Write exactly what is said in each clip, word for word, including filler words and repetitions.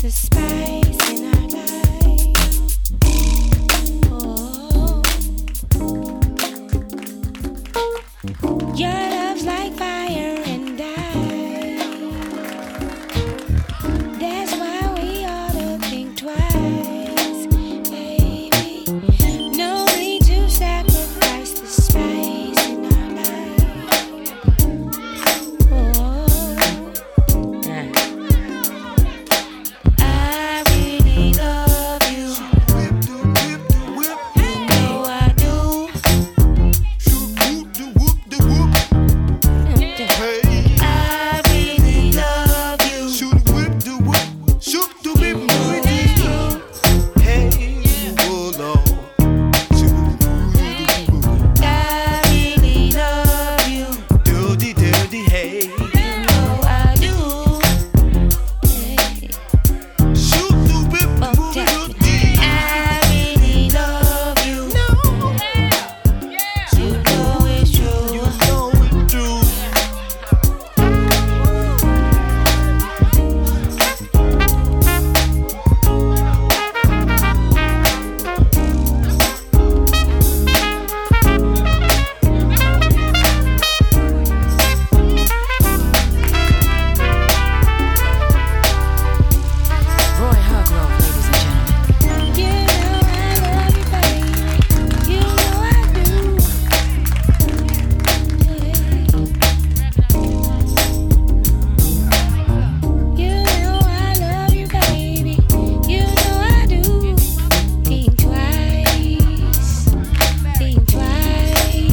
the spice in our life. Oh, your love's like fire and ice. That's why we ought to think twice, baby. No need to sacrifice the spice in our life. Oh, I really love you. You know I do. I really love you. You know I do. I really love you. You know I do. Hey. Bump that. I really love you. You know it's true. Roy Hargrove, ladies and gentlemen. You know I love you, baby. You know I do. You know I love you, baby. You know I do. Think twice. Think twice.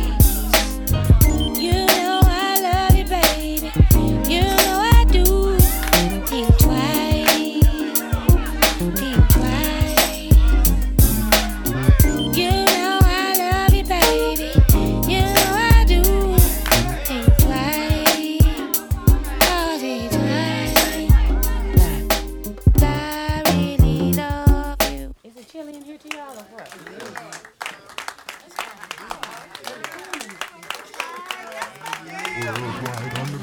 You know I love you, baby. You know I do. Think twice. Think twice. You know I love you, baby. You know I do. Think twice. Oh, think twice. I really love you. Is it chilly in here to y'all or what? Worldwide on the